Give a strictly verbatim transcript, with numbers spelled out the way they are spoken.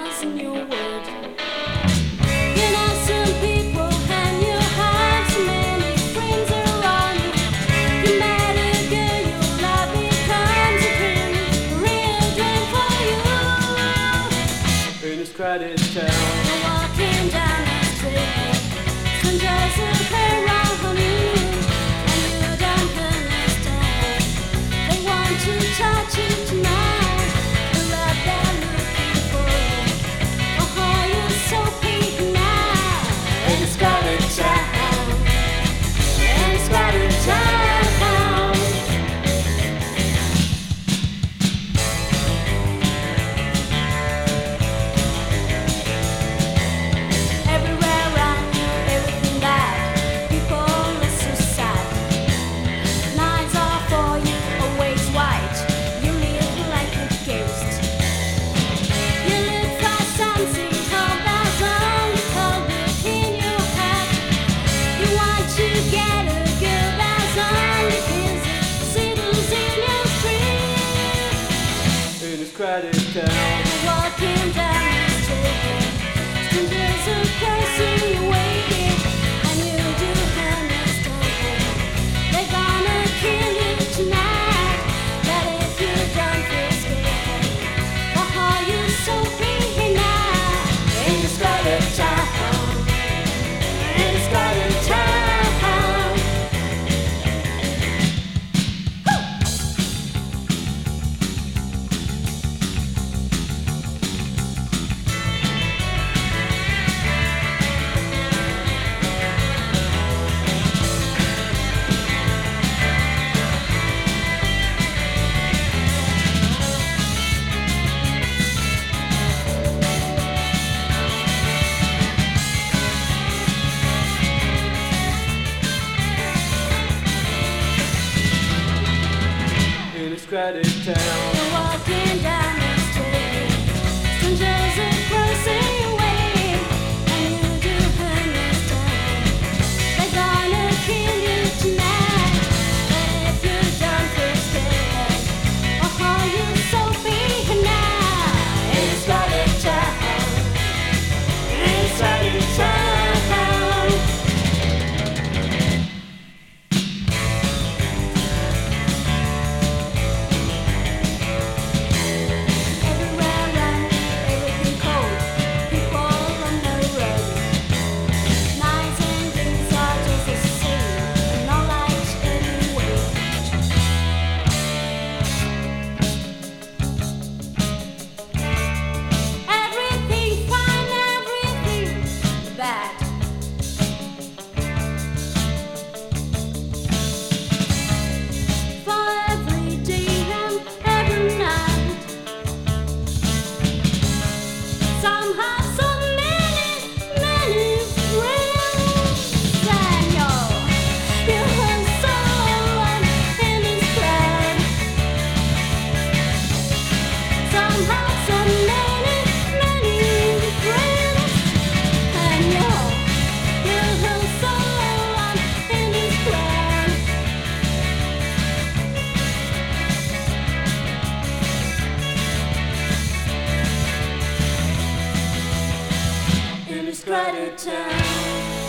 miles in your word. You know some people and you have so many friends around you. You met a girl, your love becomes a dream, a real dream for you. In this crowded town, you're walking down the street, strangers appear around you, and you don't understand. They want to touch you tonight. Crowded town, walking down the street, strangers are cursing you, waiting, and you do understand. They're gonna kill you tonight, but if you don't feel scared, why are you so free now? In this crowded town, in this crowded town. Crowded town, you're walking down the street, strangers are closing your way, and you do understand. They're gonna kill you tonight, but if you don't feel scared, why are you so big now? It's crowded town, it's crowded town. Crowded town.